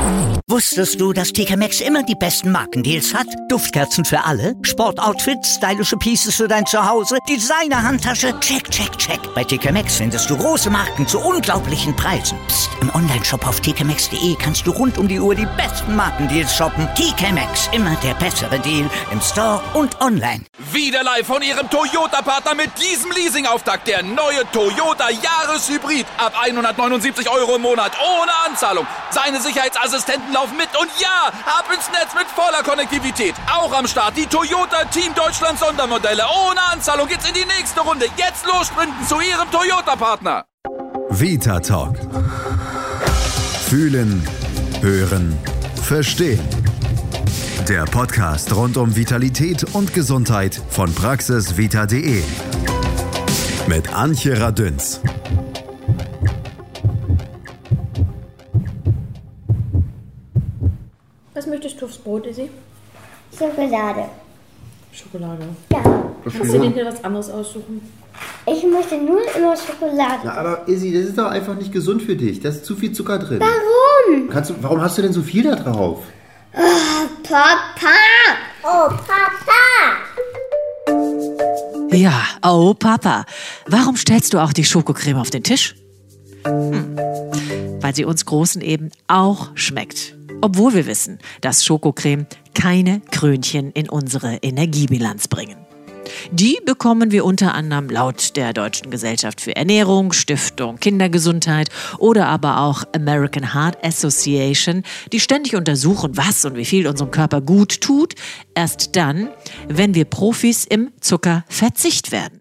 Wusstest du, dass TK Maxx immer die besten Markendeals hat? Duftkerzen für alle, Sportoutfits, stylische Pieces für dein Zuhause, Designer-Handtasche, check, check, check. Bei TK Maxx findest du große Marken zu unglaublichen Preisen. Psst. Im Onlineshop auf tkmaxx.de kannst du rund um die Uhr die besten Markendeals shoppen. TK Maxx, immer der bessere Deal im Store und online. Wieder live von Ihrem Toyota-Partner mit diesem Leasing-Auftakt. Der neue Toyota Jahreshybrid. Ab 179 € im Monat. Ohne Anzahlung. Seine Sicherheitsassistenten laufen mit. Und ja, ab ins Netz mit voller Konnektivität. Auch am Start die Toyota Team Deutschland Sondermodelle. Ohne Anzahlung geht's in die nächste Runde. Jetzt los sprinten zu Ihrem Toyota-Partner. Vita Talk. Fühlen, hören, verstehen. Der Podcast rund um Vitalität und Gesundheit von praxisvita.de. Mit Antje Radünz. Was möchtest du aufs Brot, Izzy? Schokolade. Schokolade. Ja. Kannst du dir hier was anderes aussuchen? Ich möchte nur immer Schokolade. Na, aber Izzy, das ist doch einfach nicht gesund für dich. Da ist zu viel Zucker drin. Warum? Warum hast du denn so viel da drauf? Oh, Papa. Oh, Papa. Ja, oh Papa, warum stellst du auch die Schokocreme auf den Tisch? Weil sie uns Großen eben auch schmeckt. Obwohl wir wissen, dass Schokocreme keine Krönchen in unsere Energiebilanz bringen. Die bekommen wir unter anderem laut der Deutschen Gesellschaft für Ernährung, Stiftung Kindergesundheit oder aber auch American Heart Association, die ständig untersuchen, was und wie viel unserem Körper gut tut, erst dann, wenn wir Profis im Zuckerverzicht werden.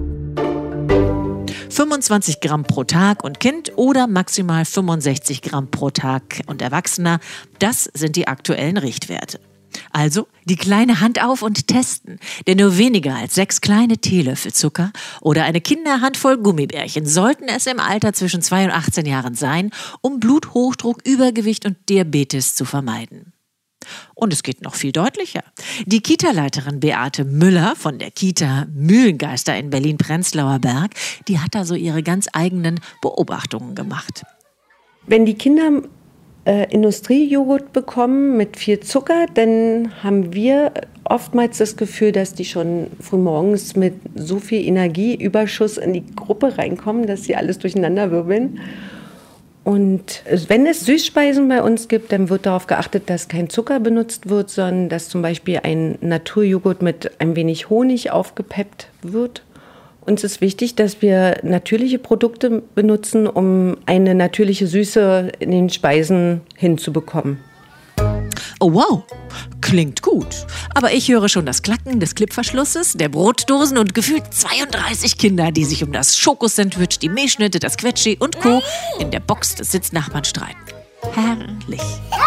25 Gramm pro Tag und Kind oder maximal 65 Gramm pro Tag und Erwachsener, das sind die aktuellen Richtwerte. Also die kleine Hand auf und testen, denn nur weniger als 6 kleine Teelöffel Zucker oder eine Kinderhandvoll Gummibärchen sollten es im Alter zwischen 2 und 18 Jahren sein, um Bluthochdruck, Übergewicht und Diabetes zu vermeiden. Und es geht noch viel deutlicher. Die Kita-Leiterin Beate Müller von der Kita Mühlengeister in Berlin-Prenzlauer Berg, die hat da so ihre ganz eigenen Beobachtungen gemacht. Wenn die Kinder Industriejoghurt bekommen mit viel Zucker, dann haben wir oftmals das Gefühl, dass die schon frühmorgens mit so viel Energieüberschuss in die Gruppe reinkommen, dass sie alles durcheinander wirbeln. Und wenn es Süßspeisen bei uns gibt, dann wird darauf geachtet, dass kein Zucker benutzt wird, sondern dass zum Beispiel ein Naturjoghurt mit ein wenig Honig aufgepeppt wird. Uns ist wichtig, dass wir natürliche Produkte benutzen, um eine natürliche Süße in den Speisen hinzubekommen. Oh wow, klingt gut. Aber ich höre schon das Klacken des Klippverschlusses, der Brotdosen und gefühlt 32 Kinder, die sich um das Schokosandwich, die Milchschnitte, das Quetschi und Co. in der Box des Sitznachbarn streiten. Herrlich.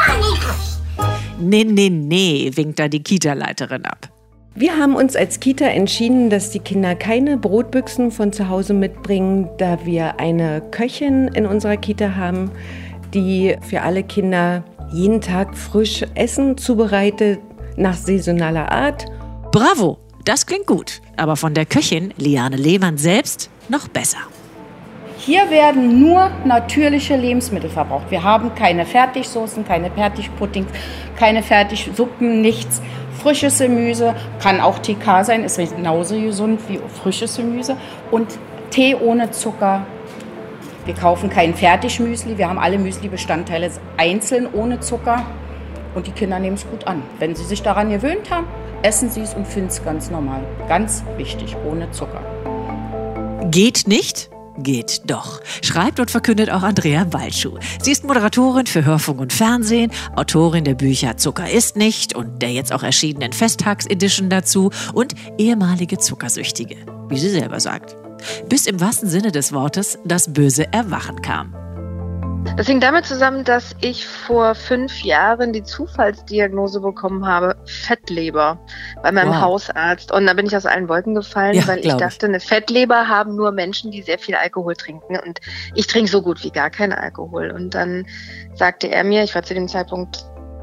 Nee, winkt da die Kita-Leiterin ab. Wir haben uns als Kita entschieden, dass die Kinder keine Brotbüchsen von zu Hause mitbringen, da wir eine Köchin in unserer Kita haben, die für alle Kinder jeden Tag frisch Essen zubereitet, nach saisonaler Art. Bravo, das klingt gut. Aber von der Köchin Liane Lehmann selbst noch besser. Hier werden nur natürliche Lebensmittel verbraucht. Wir haben keine Fertigsoßen, keine Fertigpuddings, keine Fertigsuppen, nichts. Frisches Gemüse, kann auch TK sein, ist genauso gesund wie frisches Gemüse. Und Tee ohne Zucker. Wir kaufen kein Fertigmüsli, wir haben alle Müsli-Bestandteile einzeln ohne Zucker. Und die Kinder nehmen es gut an. Wenn sie sich daran gewöhnt haben, essen sie es und finden es ganz normal. Ganz wichtig, ohne Zucker. Geht nicht? Geht doch, schreibt und verkündet auch Andrea Walschuh. Sie ist Moderatorin für Hörfunk und Fernsehen, Autorin der Bücher Zucker ist nicht und der jetzt auch erschienenen Festtags-Edition dazu und ehemalige Zuckersüchtige, wie sie selber sagt. Bis im wahrsten Sinne des Wortes das böse Erwachen kam. Das hing damit zusammen, dass ich vor 5 Jahren die Zufallsdiagnose bekommen habe, Fettleber, bei meinem Hausarzt. Und da bin ich aus allen Wolken gefallen, weil ich dachte, eine Fettleber haben nur Menschen, die sehr viel Alkohol trinken. Und ich trinke so gut wie gar keinen Alkohol. Und dann sagte er mir, ich war zu dem Zeitpunkt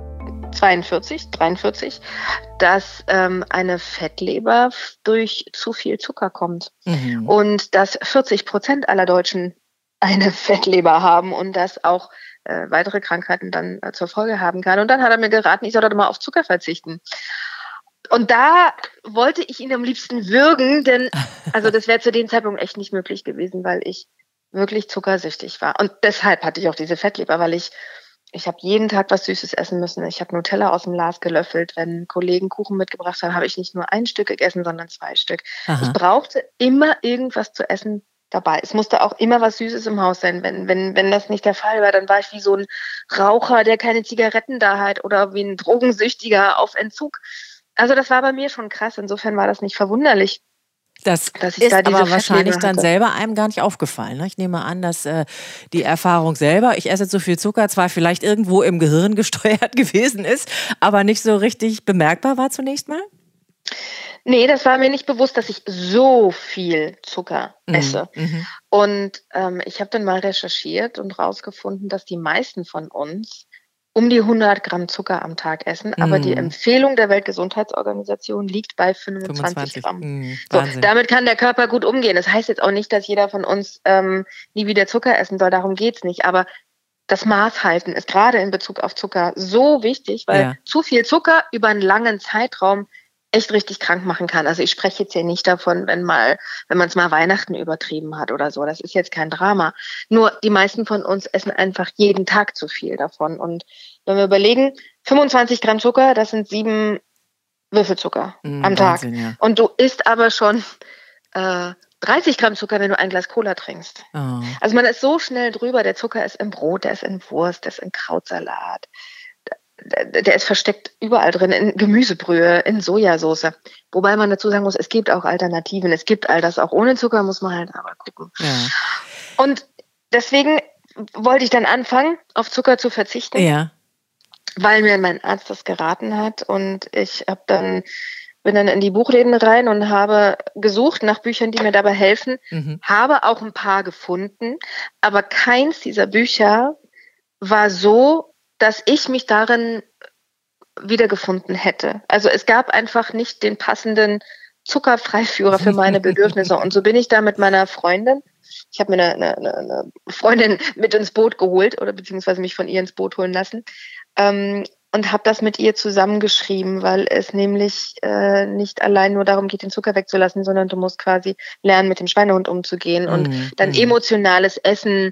43, dass eine Fettleber durch zu viel Zucker kommt. Und dass 40% aller Deutschen eine Fettleber haben und dass auch weitere Krankheiten dann zur Folge haben kann. Und dann hat er mir geraten, ich soll doch mal auf Zucker verzichten. Und da wollte ich ihn am liebsten würgen, denn also das wäre zu dem Zeitpunkt echt nicht möglich gewesen, weil ich wirklich zuckersüchtig war. Und deshalb hatte ich auch diese Fettleber, weil ich habe jeden Tag was Süßes essen müssen. Ich habe Nutella aus dem Glas gelöffelt. Wenn Kollegen Kuchen mitgebracht haben, habe ich nicht nur ein Stück gegessen, sondern 2 Stück. Aha. Ich brauchte immer irgendwas zu essen dabei. Es musste auch immer was Süßes im Haus sein. Wenn das nicht der Fall war, dann war ich wie so ein Raucher, der keine Zigaretten da hat oder wie ein Drogensüchtiger auf Entzug. Also das war bei mir schon krass. Insofern war das nicht verwunderlich. Das ist da aber wahrscheinlich dann selber einem gar nicht aufgefallen. Ne? Ich nehme an, dass die Erfahrung selber, ich esse so viel Zucker, zwar vielleicht irgendwo im Gehirn gesteuert gewesen ist, aber nicht so richtig bemerkbar war zunächst mal? Nee, das war mir nicht bewusst, dass ich so viel Zucker esse. Mhm. Und ich habe dann mal recherchiert und rausgefunden, dass die meisten von uns um die 100 Gramm Zucker am Tag essen, aber die Empfehlung der Weltgesundheitsorganisation liegt bei 25 Gramm. So, damit kann der Körper gut umgehen. Das heißt jetzt auch nicht, dass jeder von uns nie wieder Zucker essen soll, darum geht's nicht. Aber das Maß halten ist gerade in Bezug auf Zucker so wichtig, weil zu viel Zucker über einen langen Zeitraum echt richtig krank machen kann. Also ich spreche jetzt hier nicht davon, wenn man es mal Weihnachten übertrieben hat oder so. Das ist jetzt kein Drama. Nur die meisten von uns essen einfach jeden Tag zu viel davon. Und wenn wir überlegen, 25 Gramm Zucker, das sind 7 Würfel Zucker am Tag. Wahnsinn, ja. Und du isst aber schon 30 Gramm Zucker, wenn du ein Glas Cola trinkst. Oh. Also man ist so schnell drüber. Der Zucker ist im Brot, der ist in Wurst, der ist in Krautsalat. Der ist versteckt überall drin, in Gemüsebrühe, in Sojasauce. Wobei man dazu sagen muss, es gibt auch Alternativen. Es gibt all das auch ohne Zucker, muss man halt aber gucken. Ja. Und deswegen wollte ich dann anfangen, auf Zucker zu verzichten, weil mir mein Arzt das geraten hat. Und ich bin dann in die Buchläden rein und habe gesucht nach Büchern, die mir dabei helfen. Habe auch ein paar gefunden, aber keins dieser Bücher war so, dass ich mich darin wiedergefunden hätte. Also es gab einfach nicht den passenden Zuckerfreiführer für meine Bedürfnisse. Und so bin ich da mit meiner Freundin. Ich habe mir eine Freundin mit ins Boot geholt oder beziehungsweise mich von ihr ins Boot holen lassen und habe das mit ihr zusammengeschrieben, weil es nämlich nicht allein nur darum geht, den Zucker wegzulassen, sondern du musst quasi lernen, mit dem Schweinehund umzugehen und dann emotionales Essen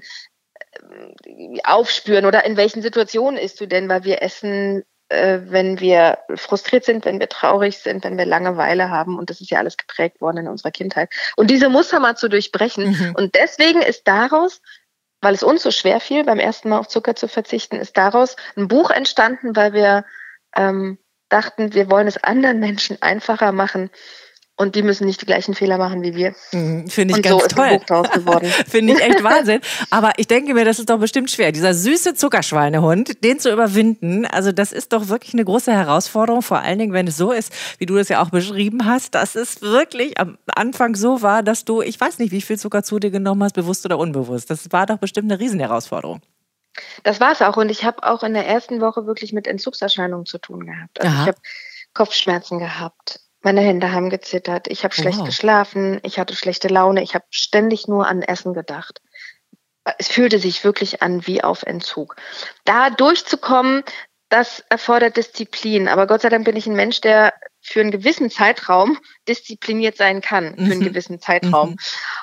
aufspüren oder in welchen Situationen isst du denn, weil wir essen, wenn wir frustriert sind, wenn wir traurig sind, wenn wir Langeweile haben und das ist ja alles geprägt worden in unserer Kindheit. Und diese Muster mal zu durchbrechen und deswegen ist daraus, weil es uns so schwer fiel, beim ersten Mal auf Zucker zu verzichten, ist daraus ein Buch entstanden, weil wir dachten, wir wollen es anderen Menschen einfacher machen. Und die müssen nicht die gleichen Fehler machen wie wir. Finde ich ganz toll. Ist ein Buch draus geworden. Finde ich echt Wahnsinn. Aber ich denke mir, das ist doch bestimmt schwer. Dieser süße Zuckerschweinehund, den zu überwinden, also das ist doch wirklich eine große Herausforderung. Vor allen Dingen, wenn es so ist, wie du es ja auch beschrieben hast, dass es wirklich am Anfang so war, dass du, ich weiß nicht, wie viel Zucker zu dir genommen hast, bewusst oder unbewusst. Das war doch bestimmt eine Riesenherausforderung. Das war es auch. Und ich habe auch in der ersten Woche wirklich mit Entzugserscheinungen zu tun gehabt. Also ich habe Kopfschmerzen gehabt. Meine Hände haben gezittert, ich habe schlecht geschlafen, ich hatte schlechte Laune, ich habe ständig nur an Essen gedacht. Es fühlte sich wirklich an wie auf Entzug. Da durchzukommen, das erfordert Disziplin. Aber Gott sei Dank bin ich ein Mensch, der für einen gewissen Zeitraum diszipliniert sein kann, für einen gewissen Zeitraum.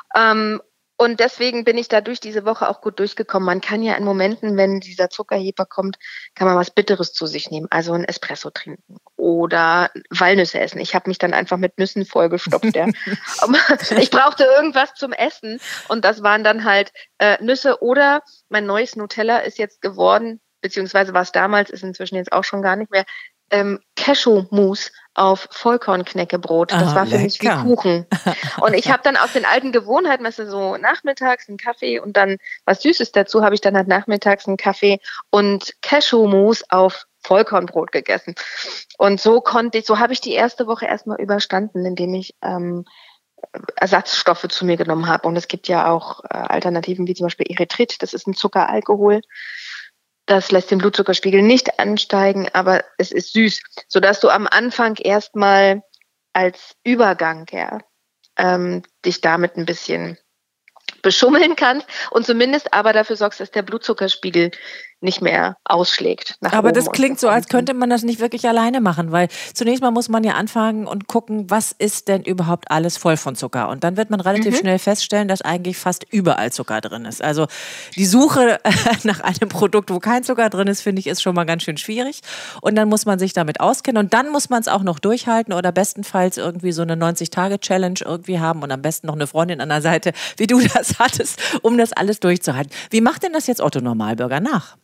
Und deswegen bin ich da durch diese Woche auch gut durchgekommen. Man kann ja in Momenten, wenn dieser Zuckerheber kommt, kann man was Bitteres zu sich nehmen. Also ein Espresso trinken oder Walnüsse essen. Ich habe mich dann einfach mit Nüssen vollgestopft. Ja. Ich brauchte irgendwas zum Essen und das waren dann halt Nüsse oder mein neues Nutella ist jetzt geworden, beziehungsweise war es damals, ist inzwischen jetzt auch schon gar nicht mehr, Cashew-Mousse auf Vollkornknäckebrot. Das war für mich wie Kuchen. Und ich habe dann aus den alten Gewohnheiten, weißt du, so nachmittags einen Kaffee und dann was Süßes dazu, habe ich dann halt nachmittags einen Kaffee und Cashew-Mousse auf Vollkornbrot gegessen. Und so habe ich die erste Woche erstmal überstanden, indem ich Ersatzstoffe zu mir genommen habe. Und es gibt ja auch Alternativen wie zum Beispiel Erythrit, das ist ein Zuckeralkohol. Das lässt den Blutzuckerspiegel nicht ansteigen, aber es ist süß, sodass du am Anfang erstmal als Übergang dich damit ein bisschen beschummeln kannst und zumindest aber dafür sorgst, dass der Blutzuckerspiegel nicht mehr ausschlägt. Aber das klingt so, als könnte man das nicht wirklich alleine machen, weil zunächst mal muss man ja anfangen und gucken, was ist denn überhaupt alles voll von Zucker? Und dann wird man relativ schnell feststellen, dass eigentlich fast überall Zucker drin ist. Also die Suche nach einem Produkt, wo kein Zucker drin ist, finde ich, ist schon mal ganz schön schwierig. Und dann muss man sich damit auskennen und dann muss man es auch noch durchhalten oder bestenfalls irgendwie so eine 90-Tage-Challenge irgendwie haben und am besten noch eine Freundin an der Seite, wie du das hattest, um das alles durchzuhalten. Wie macht denn das jetzt Otto Normalbürger nach?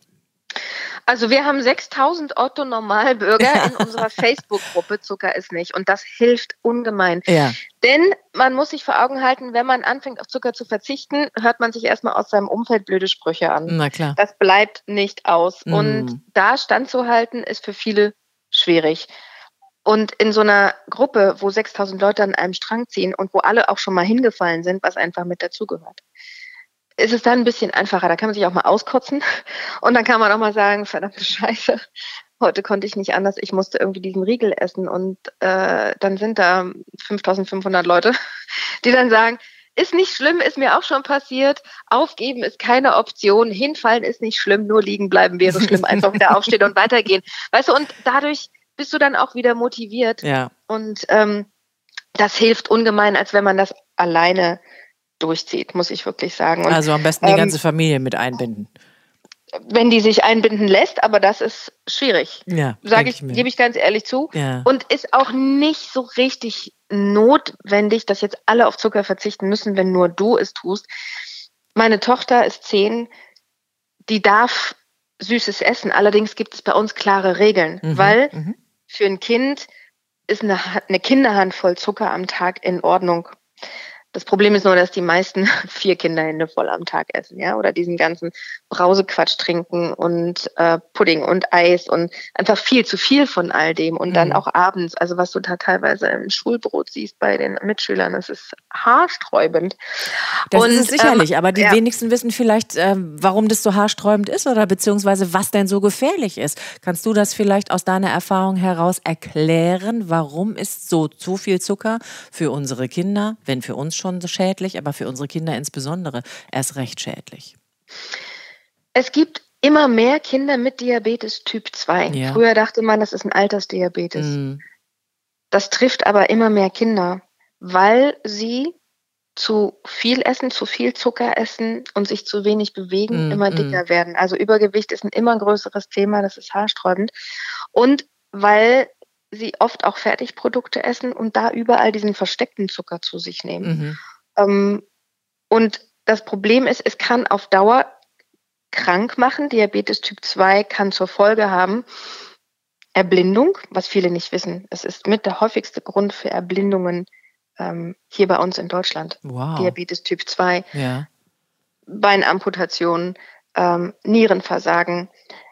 Also wir haben 6.000 Otto-Normalbürger in unserer Facebook-Gruppe Zucker ist nicht. Und das hilft ungemein. Ja. Denn man muss sich vor Augen halten, wenn man anfängt auf Zucker zu verzichten, hört man sich erstmal aus seinem Umfeld blöde Sprüche an. Na klar. Das bleibt nicht aus. Und da standzuhalten ist für viele schwierig. Und in so einer Gruppe, wo 6.000 Leute an einem Strang ziehen und wo alle auch schon mal hingefallen sind, was einfach mit dazugehört, ist es dann ein bisschen einfacher. Da kann man sich auch mal auskotzen und dann kann man auch mal sagen, verdammte Scheiße, heute konnte ich nicht anders, ich musste irgendwie diesen Riegel essen und dann sind da 5.500 Leute, die dann sagen, ist nicht schlimm, ist mir auch schon passiert, aufgeben ist keine Option, hinfallen ist nicht schlimm, nur liegen bleiben wäre schlimm, einfach wieder aufstehen und weitergehen. Weißt du, und dadurch bist du dann auch wieder motiviert und das hilft ungemein, als wenn man das alleine durchzieht, muss ich wirklich sagen. Und, also am besten die ganze Familie mit einbinden. Wenn die sich einbinden lässt, aber das ist schwierig. Ja, gebe ich ganz ehrlich zu. Ja. Und ist auch nicht so richtig notwendig, dass jetzt alle auf Zucker verzichten müssen, wenn nur du es tust. Meine Tochter ist 10, die darf Süßes essen. Allerdings gibt es bei uns klare Regeln, weil für ein Kind ist eine Kinderhandvoll Zucker am Tag in Ordnung. Das Problem ist nur, dass die meisten 4 Kinderhände voll am Tag essen, ja, oder diesen ganzen Brausequatsch trinken und Pudding und Eis und einfach viel zu viel von all dem und dann auch abends, also was du da teilweise im Schulbrot siehst bei den Mitschülern, das ist haarsträubend. Das ist es sicherlich, aber die wenigsten wissen vielleicht, warum das so haarsträubend ist oder beziehungsweise was denn so gefährlich ist. Kannst du das vielleicht aus deiner Erfahrung heraus erklären, warum ist so zu viel Zucker für unsere Kinder, wenn für uns schon so schädlich, aber für unsere Kinder insbesondere erst recht schädlich? Es gibt immer mehr Kinder mit Diabetes Typ 2. Ja. Früher dachte man, das ist ein Altersdiabetes. Das trifft aber immer mehr Kinder, weil sie zu viel essen, zu viel Zucker essen und sich zu wenig bewegen, immer dicker werden. Also Übergewicht ist ein immer größeres Thema, das ist haarsträubend. Und weil sie oft auch Fertigprodukte essen und da überall diesen versteckten Zucker zu sich nehmen. Und das Problem ist, es kann auf Dauer krank machen. Diabetes Typ 2 kann zur Folge haben Erblindung, was viele nicht wissen. Es ist mit der häufigste Grund für Erblindungen hier bei uns in Deutschland. Wow. Diabetes Typ 2, Beinamputationen, Nierenversagen.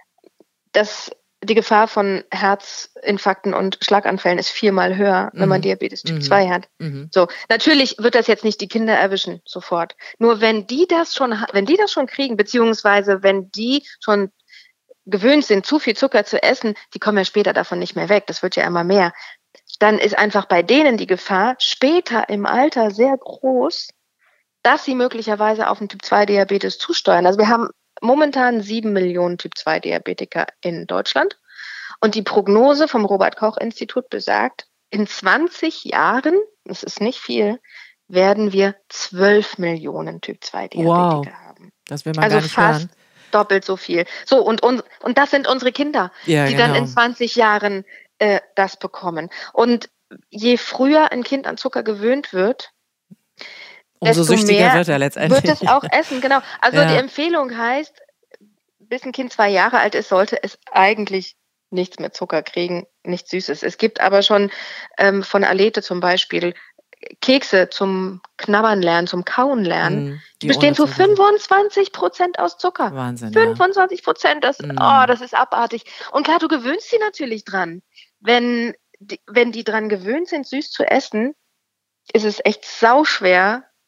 Die Gefahr von Herzinfarkten und Schlaganfällen ist 4-mal höher, wenn man Diabetes Typ 2 hat. So, natürlich wird das jetzt nicht die Kinder erwischen, sofort. Nur wenn die das schon kriegen, beziehungsweise wenn die schon gewöhnt sind, zu viel Zucker zu essen, die kommen ja später davon nicht mehr weg. Das wird ja immer mehr. Dann ist einfach bei denen die Gefahr später im Alter sehr groß, dass sie möglicherweise auf einen Typ 2 Diabetes zusteuern. Also wir haben momentan 7 Millionen Typ-2-Diabetiker in Deutschland. Und die Prognose vom Robert-Koch-Institut besagt, in 20 Jahren, das ist nicht viel, werden wir 12 Millionen Typ-2-Diabetiker haben. Das will man gar nicht fast hören. Doppelt so viel. So, und das sind unsere Kinder, die dann in 20 Jahren das bekommen. Und je früher ein Kind an Zucker gewöhnt wird, umso süchtiger wird er letztendlich. Wird es auch essen, genau. Also die Empfehlung heißt, bis ein Kind 2 Jahre alt ist, sollte es eigentlich nichts mit Zucker kriegen, nichts Süßes. Es gibt aber schon von Alete zum Beispiel Kekse zum Knabbern lernen, zum Kauen lernen. Die bestehen zu 25% aus Zucker. Wahnsinn. 25%, das ist abartig. Und klar, du gewöhnst sie natürlich dran. Wenn die dran gewöhnt sind, süß zu essen, ist es echt sauschwer,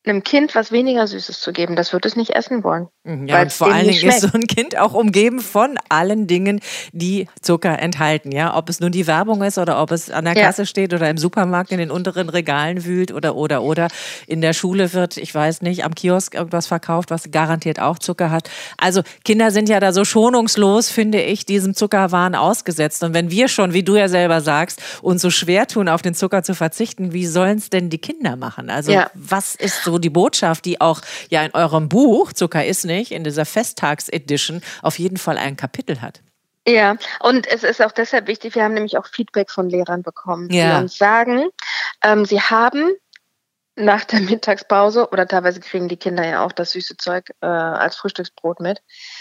einem Kind was weniger Süßes zu geben, das wird es nicht essen wollen. Ja, und vor allen Dingen ist so ein Kind auch umgeben von allen Dingen, die Zucker enthalten. Ja, ob es nun die Werbung ist oder ob es an der Kasse steht oder im Supermarkt in den unteren Regalen wühlt oder in der Schule wird, ich weiß nicht, am Kiosk irgendwas verkauft, was garantiert auch Zucker hat. Also Kinder sind ja da so schonungslos, finde ich, diesem Zuckerwahn ausgesetzt. Und wenn wir schon, wie du ja selber sagst, uns so schwer tun, auf den Zucker zu verzichten, wie sollen es denn die Kinder machen? Also was ist so die Botschaft, die auch ja in eurem Buch Zucker ist nicht, in dieser Festtags-Edition auf jeden Fall ein Kapitel hat? Ja, und es ist auch deshalb wichtig, wir haben nämlich auch Feedback von Lehrern bekommen, die uns sagen, sie haben nach der Mittagspause, oder teilweise kriegen die Kinder ja auch das süße Zeug als Frühstücksbrot mit,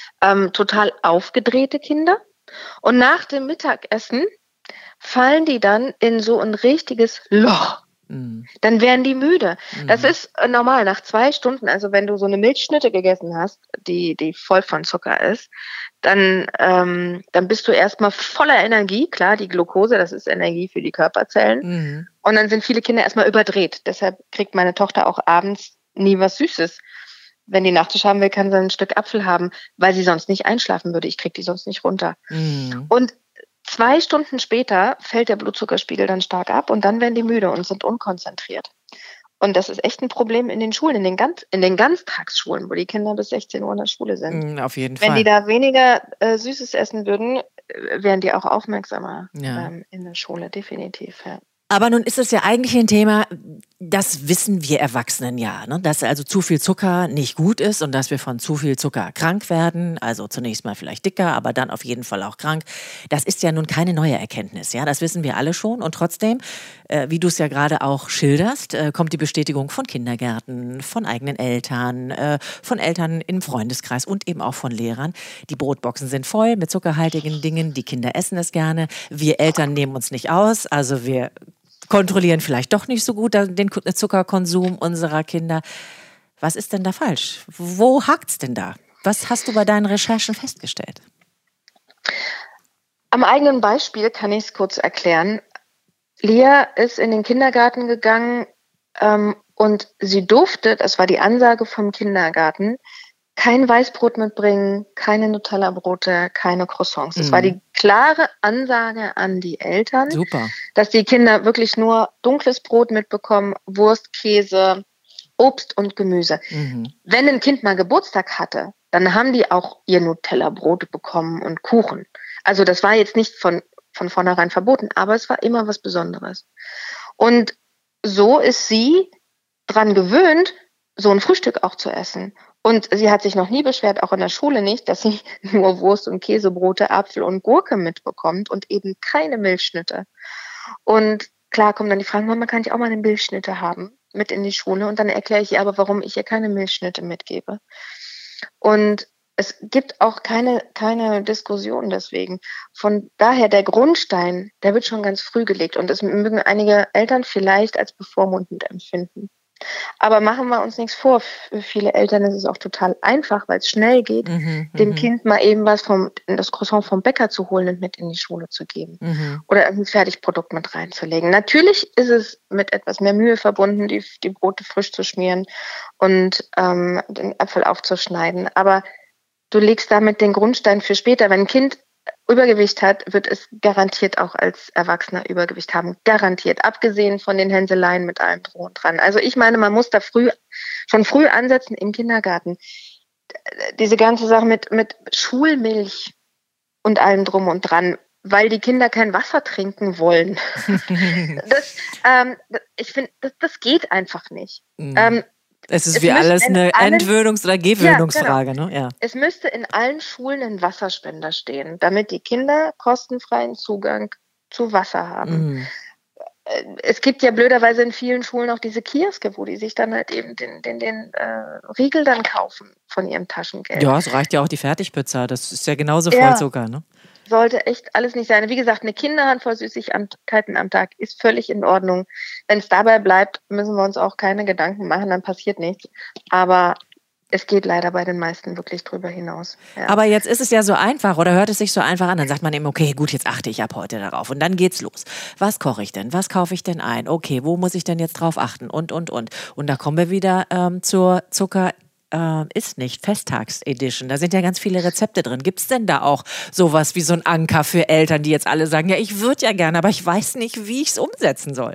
total aufgedrehte Kinder. Und nach dem Mittagessen fallen die dann in so ein richtiges Loch. Dann werden die müde. Das ist normal. Nach 2 Stunden, also wenn du so eine Milchschnitte gegessen hast, die voll von Zucker ist, dann bist du erstmal voller Energie. Klar, die Glucose, das ist Energie für die Körperzellen. Und dann sind viele Kinder erstmal überdreht. Deshalb kriegt meine Tochter auch abends nie was Süßes. Wenn die Nachtisch haben will, kann sie ein Stück Apfel haben, weil sie sonst nicht einschlafen würde. Ich kriege die sonst nicht runter. Und 2 Stunden später fällt der Blutzuckerspiegel dann stark ab und dann werden die müde und sind unkonzentriert. Und das ist echt ein Problem in den Schulen, in den Ganztagsschulen, wo die Kinder bis 16 Uhr in der Schule sind. Auf jeden Fall. Wenn die da weniger Süßes essen würden, wären die auch aufmerksamer in der Schule, definitiv. Ja. Aber nun ist es ja eigentlich ein Thema, das wissen wir Erwachsenen ja, ne? Dass also zu viel Zucker nicht gut ist und dass wir von zu viel Zucker krank werden. Also zunächst mal vielleicht dicker, aber dann auf jeden Fall auch krank. Das ist ja nun keine neue Erkenntnis, ja, das wissen wir alle schon. Und trotzdem, wie du es ja gerade auch schilderst, kommt die Bestätigung von Kindergärten, von eigenen Eltern, von Eltern im Freundeskreis und eben auch von Lehrern. Die Brotboxen sind voll mit zuckerhaltigen Dingen, die Kinder essen es gerne. Wir Eltern nehmen uns nicht aus, also wir kontrollieren vielleicht doch nicht so gut den Zuckerkonsum unserer Kinder. Was ist denn da falsch? Wo hakt's denn da? Was hast du bei deinen Recherchen festgestellt? Am eigenen Beispiel kann ich es kurz erklären. Lea ist in den Kindergarten gegangen und sie durfte, das war die Ansage vom Kindergarten, kein Weißbrot mitbringen, keine Nutella-Brote, keine Croissants. Das war die klare Ansage an die Eltern, dass die Kinder wirklich nur dunkles Brot mitbekommen, Wurst, Käse, Obst und Gemüse. Wenn ein Kind mal Geburtstag hatte, dann haben die auch ihr Nutella-Brot bekommen und Kuchen. Also das war jetzt nicht von vornherein verboten, aber es war immer was Besonderes. Und so ist sie dran gewöhnt, so ein Frühstück auch zu essen. Und sie hat sich noch nie beschwert, auch in der Schule nicht, dass sie nur Wurst und Käsebrote, Apfel und Gurke mitbekommt und eben keine Milchschnitte. Und klar kommen dann die Fragen, Mama, kann ich auch mal eine Milchschnitte haben mit in die Schule? Und dann erkläre ich ihr aber, warum ich ihr keine Milchschnitte mitgebe. Und es gibt auch keine Diskussion deswegen. Von daher, der Grundstein, der wird schon ganz früh gelegt. Und das mögen einige Eltern vielleicht als bevormundend empfinden. Aber machen wir uns nichts vor. Für viele Eltern ist es auch total einfach, weil es schnell geht, dem Kind mal eben das Croissant vom Bäcker zu holen und mit in die Schule zu geben. Oder ein Fertigprodukt mit reinzulegen. Natürlich ist es mit etwas mehr Mühe verbunden, die Brote frisch zu schmieren und den Apfel aufzuschneiden. Aber du legst damit den Grundstein für später. Wenn ein Kind Übergewicht hat, wird es garantiert auch als Erwachsener Übergewicht haben. Garantiert. Abgesehen von den Hänseleien mit allem drum und dran. Also ich meine, man muss da schon früh ansetzen im Kindergarten. Diese ganze Sache mit Schulmilch und allem drum und dran, weil die Kinder kein Wasser trinken wollen. Ich finde, das geht einfach nicht. Es ist wie alles eine Entwöhnungs- oder Gewöhnungsfrage. Ja, genau. Ne? Ja. Es müsste in allen Schulen ein Wasserspender stehen, damit die Kinder kostenfreien Zugang zu Wasser haben. Es gibt ja blöderweise in vielen Schulen auch diese Kioske, wo die sich dann halt eben den Riegel dann kaufen von ihrem Taschengeld. Ja, es reicht ja auch die Fertigpizza. Das ist ja genauso voll Zucker, ne? Sollte echt alles nicht sein. Wie gesagt, eine Kinderhand voll Süßigkeiten am Tag ist völlig in Ordnung. Wenn es dabei bleibt, müssen wir uns auch keine Gedanken machen, dann passiert nichts. Aber es geht leider bei den meisten wirklich drüber hinaus. Ja. Aber jetzt ist es ja so einfach oder hört es sich so einfach an. Dann sagt man eben, okay, gut, jetzt achte ich ab heute darauf. Und dann geht's los. Was koche ich denn? Was kaufe ich denn ein? Okay, wo muss ich denn jetzt drauf achten? Und. Und da kommen wir wieder zur Zucker ist nicht Festtags-Edition. Da sind ja ganz viele Rezepte drin. Gibt es denn da auch sowas wie so ein Anker für Eltern, die jetzt alle sagen, ja, ich würde ja gerne, aber ich weiß nicht, wie ich es umsetzen soll?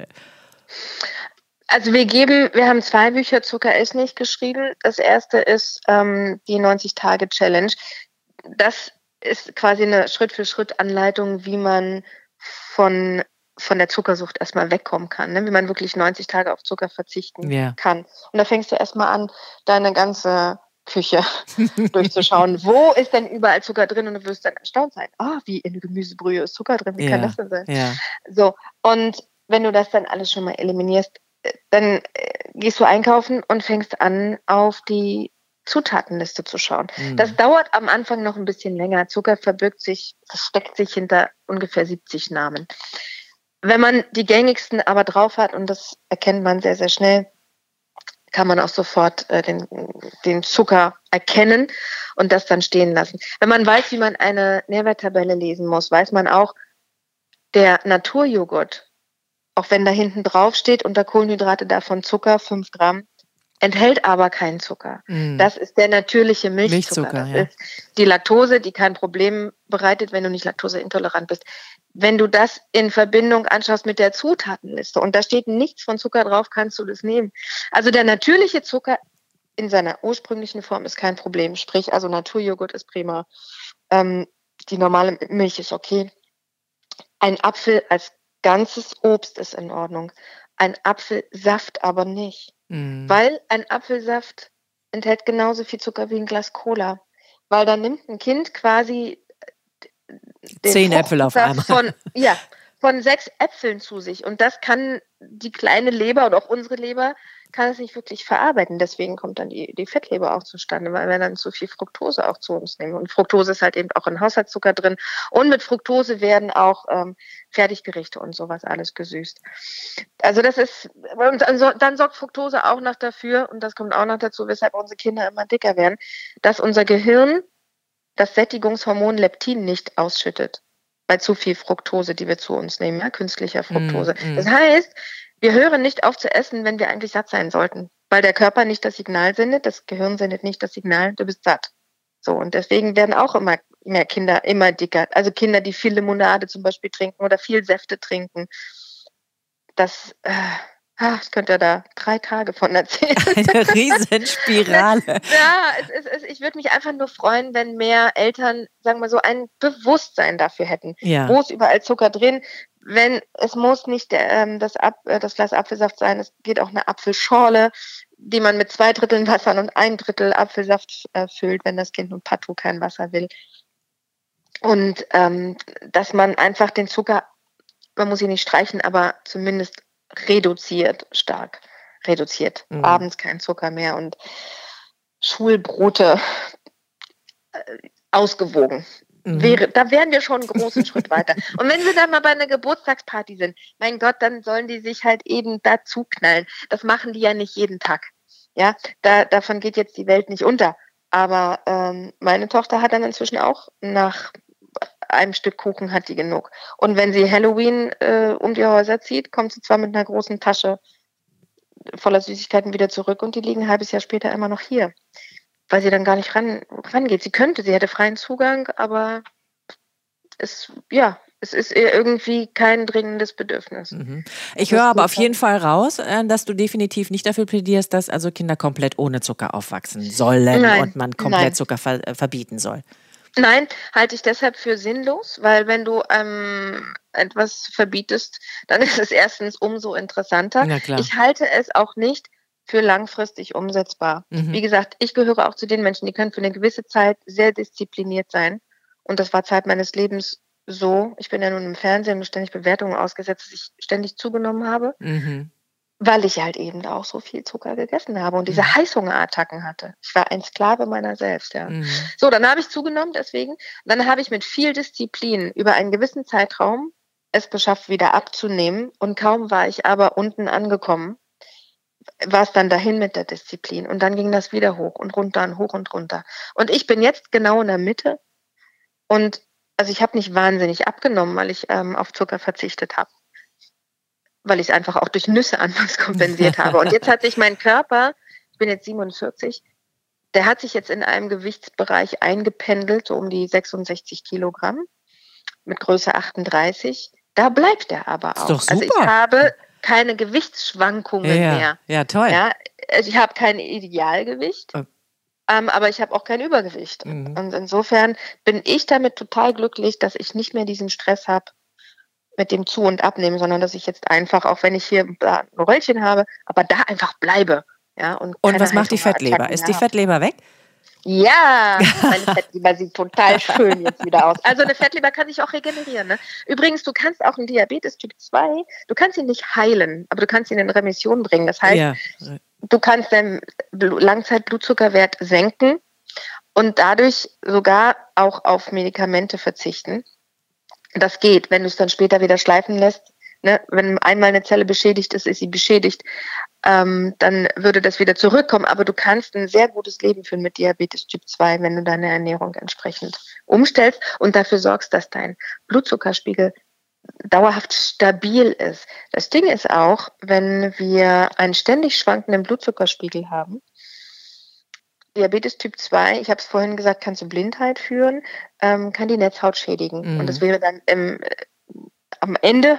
Also wir haben 2 Bücher Zucker ist nicht geschrieben. Das erste ist die 90-Tage-Challenge. Das ist quasi eine Schritt-für-Schritt-Anleitung, wie man von der Zuckersucht erstmal wegkommen kann, ne? Wie man wirklich 90 Tage auf Zucker verzichten kann. Und da fängst du erstmal an, deine ganze Küche durchzuschauen. Wo ist denn überall Zucker drin? Und du wirst dann erstaunt sein. Wie in Gemüsebrühe ist Zucker drin. Wie kann das denn sein? Ja. So, und wenn du das dann alles schon mal eliminierst, dann gehst du einkaufen und fängst an, auf die Zutatenliste zu schauen. Das dauert am Anfang noch ein bisschen länger. Zucker versteckt sich hinter ungefähr 70 Namen. Wenn man die gängigsten aber drauf hat, und das erkennt man sehr, sehr schnell, kann man auch sofort den Zucker erkennen und das dann stehen lassen. Wenn man weiß, wie man eine Nährwerttabelle lesen muss, weiß man auch, der Naturjoghurt, auch wenn da hinten drauf steht, unter Kohlenhydrate davon Zucker, 5 Gramm, enthält aber keinen Zucker. Das ist der natürliche Milchzucker. Das ist die Laktose, die kein Problem bereitet, wenn du nicht laktoseintolerant bist. Wenn du das in Verbindung anschaust mit der Zutatenliste und da steht nichts von Zucker drauf, kannst du das nehmen. Also der natürliche Zucker in seiner ursprünglichen Form ist kein Problem. Sprich, also Naturjoghurt ist prima. Die normale Milch ist okay. Ein Apfel als ganzes Obst ist in Ordnung. Ein Apfelsaft aber nicht. Weil ein Apfelsaft enthält genauso viel Zucker wie ein Glas Cola. Weil da nimmt ein Kind quasi 10 Äpfel auf einmal. Von 6 Äpfeln zu sich. Und das kann die kleine Leber und auch unsere Leber kann es nicht wirklich verarbeiten. Deswegen kommt dann die Fettleber auch zustande, weil wir dann zu viel Fructose auch zu uns nehmen. Und Fructose ist halt eben auch in Haushaltszucker drin. Und mit Fructose werden auch Fertiggerichte und sowas alles gesüßt. Also das ist, und dann sorgt Fructose auch noch dafür, und das kommt auch noch dazu, weshalb unsere Kinder immer dicker werden, dass unser Gehirn das Sättigungshormon Leptin nicht ausschüttet. Bei zu viel Fructose, die wir zu uns nehmen, ja, künstlicher Fructose. Das heißt, wir hören nicht auf zu essen, wenn wir eigentlich satt sein sollten, weil der Körper nicht das Signal sendet, das Gehirn sendet nicht das Signal, du bist satt. So, und deswegen werden auch immer mehr Kinder immer dicker. Also Kinder, die viel Limonade zum Beispiel trinken oder viel Säfte trinken. Ich könnte ja da 3 Tage von erzählen. Eine Riesenspirale. Ich würde mich einfach nur freuen, wenn mehr Eltern, sagen wir so, ein Bewusstsein dafür hätten. Ja. Wo ist überall Zucker drin? Es muss nicht das Glas Apfelsaft sein, es geht auch eine Apfelschorle, die man mit 2 Dritteln Wasser und 1 Drittel Apfelsaft füllt, wenn das Kind nun partout kein Wasser will. Und dass man einfach den Zucker, man muss ihn nicht streichen, aber zumindest stark reduziert. Abends kein Zucker mehr und Schulbrote ausgewogen. Da wären wir schon einen großen Schritt weiter. Und wenn sie dann mal bei einer Geburtstagsparty sind, mein Gott, dann sollen die sich halt eben dazu knallen. Das machen die ja nicht jeden Tag. Ja, davon geht jetzt die Welt nicht unter. Aber meine Tochter hat dann inzwischen auch nach einem Stück Kuchen hat die genug. Und wenn sie Halloween um die Häuser zieht, kommt sie zwar mit einer großen Tasche voller Süßigkeiten wieder zurück und die liegen ein halbes Jahr später immer noch hier, weil sie dann gar nicht rangeht. Sie hätte freien Zugang, aber es ist ihr irgendwie kein dringendes Bedürfnis. Ich höre aber auf jeden Fall raus, dass du definitiv nicht dafür plädierst, dass also Kinder komplett ohne Zucker aufwachsen sollen und man komplett Zucker verbieten soll. Nein, halte ich deshalb für sinnlos, weil wenn du etwas verbietest, dann ist es erstens umso interessanter. Ja, klar. Ich halte es auch nicht für langfristig umsetzbar. Wie gesagt, ich gehöre auch zu den Menschen, die können für eine gewisse Zeit sehr diszipliniert sein. Und das war Zeit meines Lebens so. Ich bin ja nun im Fernsehen und ständig Bewertungen ausgesetzt, dass ich ständig zugenommen habe. Weil ich halt eben auch so viel Zucker gegessen habe und diese Heißhungerattacken hatte. Ich war ein Sklave meiner selbst, ja. So, dann habe ich zugenommen, deswegen. Dann habe ich mit viel Disziplin über einen gewissen Zeitraum es geschafft, wieder abzunehmen. Und kaum war ich aber unten angekommen, war es dann dahin mit der Disziplin. Und dann ging das wieder hoch und runter und hoch und runter. Und ich bin jetzt genau in der Mitte. Und also ich habe nicht wahnsinnig abgenommen, weil ich auf Zucker verzichtet habe. Weil ich es einfach auch durch Nüsse anfangs kompensiert habe. Und jetzt hat sich mein Körper, ich bin jetzt 47, der hat sich jetzt in einem Gewichtsbereich eingependelt, so um die 66 Kilogramm mit Größe 38. Da bleibt er aber auch. Ist doch super. Also ich habe keine Gewichtsschwankungen mehr. Ja, toll. Ja, also ich habe kein Idealgewicht, aber ich habe auch kein Übergewicht. Und insofern bin ich damit total glücklich, dass ich nicht mehr diesen Stress habe mit dem Zu- und Abnehmen, sondern dass ich jetzt einfach, auch wenn ich hier ein Röllchen habe, aber da einfach bleibe. Ja, und was macht die Fettleber? Ist die Fettleber weg? Ja, meine Fettleber sieht total schön jetzt wieder aus. Also eine Fettleber kann sich auch regenerieren. Ne? Übrigens, du kannst auch einen Diabetes Typ 2, du kannst ihn nicht heilen, aber du kannst ihn in Remission bringen. Das heißt, du kannst deinen Langzeitblutzuckerwert senken und dadurch sogar auch auf Medikamente verzichten. Das geht, wenn du es dann später wieder schleifen lässt. Ne? Wenn einmal eine Zelle beschädigt ist, ist sie beschädigt. Dann würde das wieder zurückkommen. Aber du kannst ein sehr gutes Leben führen mit Diabetes Typ 2, wenn du deine Ernährung entsprechend umstellst und dafür sorgst, dass dein Blutzuckerspiegel dauerhaft stabil ist. Das Ding ist auch, wenn wir einen ständig schwankenden Blutzuckerspiegel haben, Diabetes Typ 2, ich habe es vorhin gesagt, kann zu Blindheit führen, kann die Netzhaut schädigen. Und das wäre dann am Ende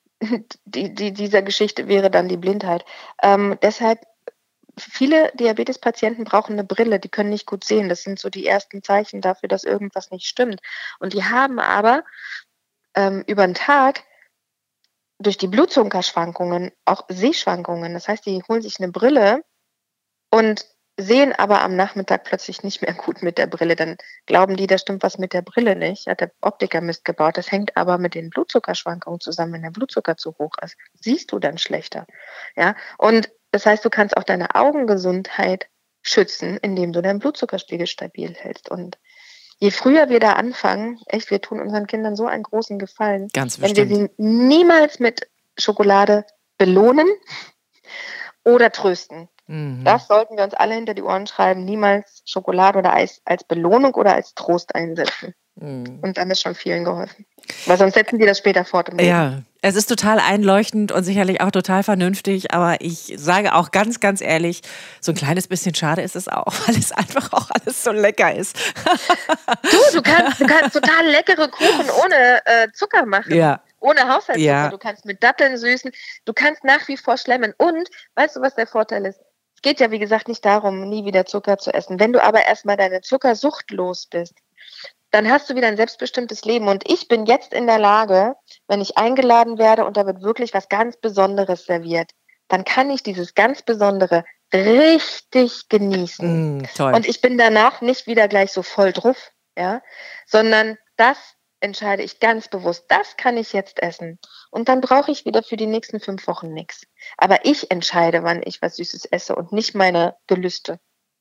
dieser Geschichte wäre dann die Blindheit. Deshalb, viele Diabetespatienten brauchen eine Brille, die können nicht gut sehen. Das sind so die ersten Zeichen dafür, dass irgendwas nicht stimmt. Und die haben aber über den Tag durch die Blutzuckerschwankungen auch Sehschwankungen. Das heißt, die holen sich eine Brille und sehen aber am Nachmittag plötzlich nicht mehr gut mit der Brille. Dann glauben die, da stimmt was mit der Brille nicht. Hat der Optiker Mist gebaut. Das hängt aber mit den Blutzuckerschwankungen zusammen. Wenn der Blutzucker zu hoch ist, siehst du dann schlechter. Ja? Und das heißt, du kannst auch deine Augengesundheit schützen, indem du deinen Blutzuckerspiegel stabil hältst. Und je früher wir da anfangen, echt, wir tun unseren Kindern so einen großen Gefallen, wenn wir sie niemals mit Schokolade belohnen oder trösten. Das sollten wir uns alle hinter die Ohren schreiben. Niemals Schokolade oder Eis als Belohnung oder als Trost einsetzen. Und dann ist schon vielen geholfen. Weil sonst setzen die das später fort im Leben. Ja, es ist total einleuchtend und sicherlich auch total vernünftig. Aber ich sage auch ganz, ganz ehrlich, so ein kleines bisschen schade ist es auch, weil es einfach auch alles so lecker ist. Du kannst total leckere Kuchen ohne Zucker machen. Ja. Ohne Haushaltszucker. Ja. Du kannst mit Datteln süßen. Du kannst nach wie vor schlemmen. Und weißt du, was der Vorteil ist? Es geht ja, wie gesagt, nicht darum, nie wieder Zucker zu essen. Wenn du aber erstmal deine Zuckersucht los bist, dann hast du wieder ein selbstbestimmtes Leben. Und ich bin jetzt in der Lage, wenn ich eingeladen werde und da wird wirklich was ganz Besonderes serviert, dann kann ich dieses ganz Besondere richtig genießen. Toll. Und ich bin danach nicht wieder gleich so voll drauf, ja, sondern das entscheide ich ganz bewusst, das kann ich jetzt essen. Und dann brauche ich wieder für die nächsten 5 Wochen nichts. Aber ich entscheide, wann ich was Süßes esse und nicht meine Gelüste.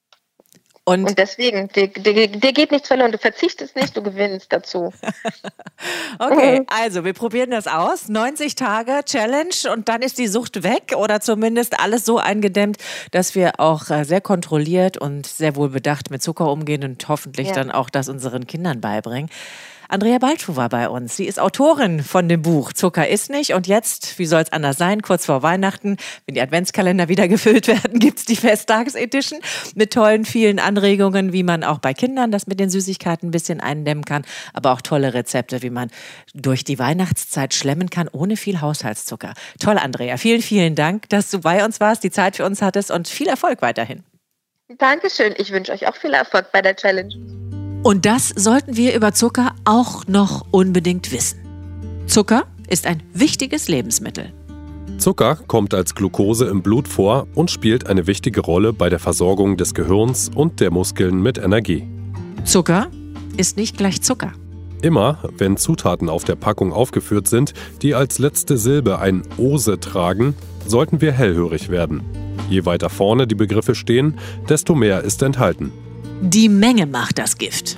Und deswegen, dir geht nichts verloren. Du verzichtest nicht, du gewinnst dazu. Okay, also wir probieren das aus. 90 Tage Challenge und dann ist die Sucht weg oder zumindest alles so eingedämmt, dass wir auch sehr kontrolliert und sehr wohlbedacht mit Zucker umgehen und hoffentlich dann auch das unseren Kindern beibringen. Andrea Balschuh war bei uns. Sie ist Autorin von dem Buch Zucker ist nicht. Und jetzt, wie soll es anders sein, kurz vor Weihnachten, wenn die Adventskalender wieder gefüllt werden, gibt's die Festtags-Edition mit tollen, vielen Anregungen, wie man auch bei Kindern das mit den Süßigkeiten ein bisschen eindämmen kann, aber auch tolle Rezepte, wie man durch die Weihnachtszeit schlemmen kann, ohne viel Haushaltszucker. Toll, Andrea. Vielen, vielen Dank, dass du bei uns warst, die Zeit für uns hattest und viel Erfolg weiterhin. Dankeschön. Ich wünsche euch auch viel Erfolg bei der Challenge. Und das sollten wir über Zucker auch noch unbedingt wissen. Zucker ist ein wichtiges Lebensmittel. Zucker kommt als Glucose im Blut vor und spielt eine wichtige Rolle bei der Versorgung des Gehirns und der Muskeln mit Energie. Zucker ist nicht gleich Zucker. Immer, wenn Zutaten auf der Packung aufgeführt sind, die als letzte Silbe ein Ose tragen, sollten wir hellhörig werden. Je weiter vorne die Begriffe stehen, desto mehr ist enthalten. Die Menge macht das Gift.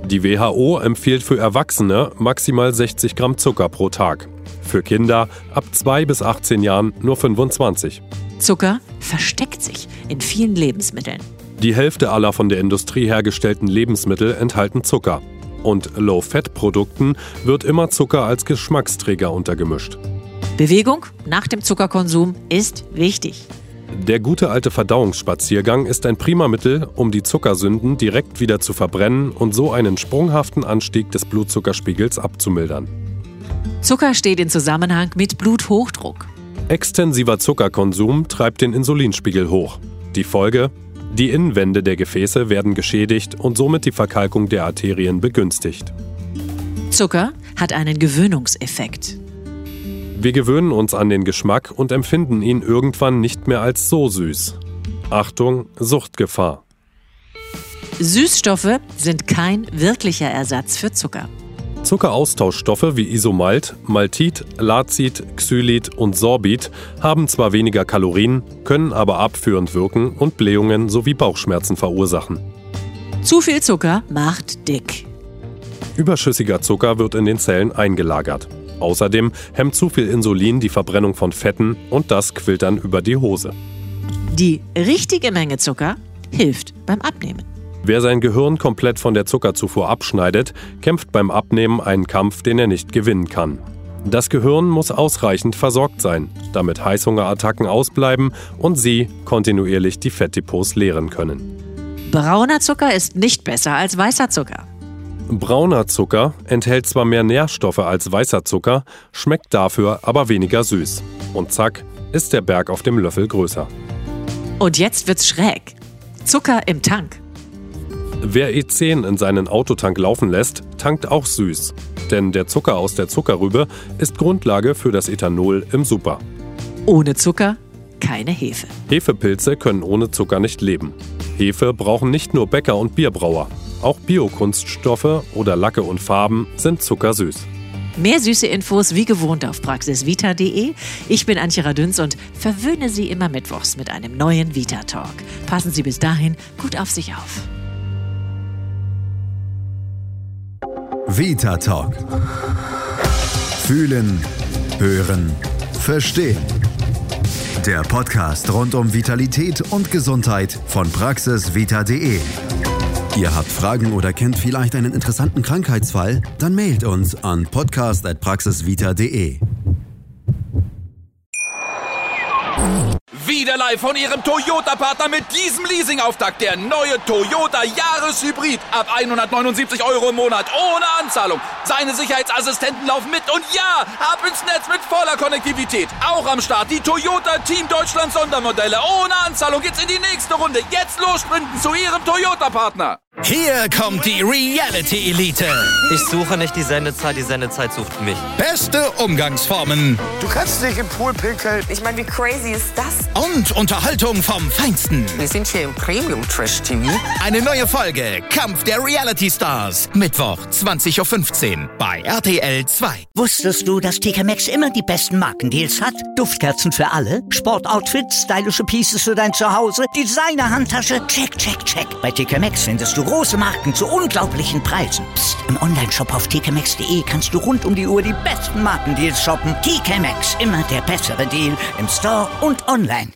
Die WHO empfiehlt für Erwachsene maximal 60 Gramm Zucker pro Tag. Für Kinder ab 2 bis 18 Jahren nur 25. Zucker versteckt sich in vielen Lebensmitteln. Die Hälfte aller von der Industrie hergestellten Lebensmittel enthalten Zucker. Und Low-Fat-Produkten wird immer Zucker als Geschmacksträger untergemischt. Bewegung nach dem Zuckerkonsum ist wichtig. Der gute alte Verdauungsspaziergang ist ein prima Mittel, um die Zuckersünden direkt wieder zu verbrennen und so einen sprunghaften Anstieg des Blutzuckerspiegels abzumildern. Zucker steht in Zusammenhang mit Bluthochdruck. Extensiver Zuckerkonsum treibt den Insulinspiegel hoch. Die Folge? Die Innenwände der Gefäße werden geschädigt und somit die Verkalkung der Arterien begünstigt. Zucker hat einen Gewöhnungseffekt. Wir gewöhnen uns an den Geschmack und empfinden ihn irgendwann nicht mehr als so süß. Achtung, Suchtgefahr. Süßstoffe sind kein wirklicher Ersatz für Zucker. Zuckeraustauschstoffe wie Isomalt, Maltit, Lacit, Xylit und Sorbit haben zwar weniger Kalorien, können aber abführend wirken und Blähungen sowie Bauchschmerzen verursachen. Zu viel Zucker macht dick. Überschüssiger Zucker wird in den Zellen eingelagert. Außerdem hemmt zu viel Insulin die Verbrennung von Fetten und das quillt dann über die Hose. Die richtige Menge Zucker hilft beim Abnehmen. Wer sein Gehirn komplett von der Zuckerzufuhr abschneidet, kämpft beim Abnehmen einen Kampf, den er nicht gewinnen kann. Das Gehirn muss ausreichend versorgt sein, damit Heißhungerattacken ausbleiben und Sie kontinuierlich die Fettdepots leeren können. Brauner Zucker ist nicht besser als weißer Zucker. Brauner Zucker enthält zwar mehr Nährstoffe als weißer Zucker, schmeckt dafür aber weniger süß. Und zack, ist der Berg auf dem Löffel größer. Und jetzt wird's schräg. Zucker im Tank. Wer E10 in seinen Autotank laufen lässt, tankt auch süß. Denn der Zucker aus der Zuckerrübe ist Grundlage für das Ethanol im Super. Ohne Zucker keine Hefe. Hefepilze können ohne Zucker nicht leben. Hefe brauchen nicht nur Bäcker und Bierbrauer. Auch Biokunststoffe oder Lacke und Farben sind zuckersüß. Mehr süße Infos wie gewohnt auf praxisvita.de. Ich bin Antje Radünz und verwöhne Sie immer mittwochs mit einem neuen Vita Talk. Passen Sie bis dahin gut auf sich auf. Vita Talk. Fühlen, hören, verstehen. Der Podcast rund um Vitalität und Gesundheit von praxisvita.de. Ihr habt Fragen oder kennt vielleicht einen interessanten Krankheitsfall? Dann mailt uns an podcast@praxisvita.de. Wieder live von Ihrem Toyota-Partner mit diesem Leasing-Auftakt. Der neue Toyota Jahreshybrid. Ab 179 € im Monat. Ohne Anzahlung. Seine Sicherheitsassistenten laufen mit. Und ja, ab ins Netz mit voller Konnektivität. Auch am Start die Toyota Team Deutschland Sondermodelle. Ohne Anzahlung geht's in die nächste Runde. Jetzt los sprinten zu Ihrem Toyota-Partner. Hier kommt die Reality-Elite. Ich suche nicht die Sendezeit sucht mich. Beste Umgangsformen. Du kannst nicht im Pool pinkeln. Ich meine, wie crazy ist das? Und Unterhaltung vom Feinsten. Wir sind hier im Premium-Trash-TV. Eine neue Folge Kampf der Reality-Stars. Mittwoch, 20:15 Uhr bei RTL 2. Wusstest du, dass TK Maxx immer die besten Markendeals hat? Duftkerzen für alle, Sportoutfits, stylische Pieces für dein Zuhause, Designer-Handtasche, check, check, check. Bei TK Maxx findest du große Marken zu unglaublichen Preisen. Psst. Im Onlineshop auf tkmaxx.de kannst du rund um die Uhr die besten Markendeals shoppen. TK Maxx, immer der bessere Deal im Store und online.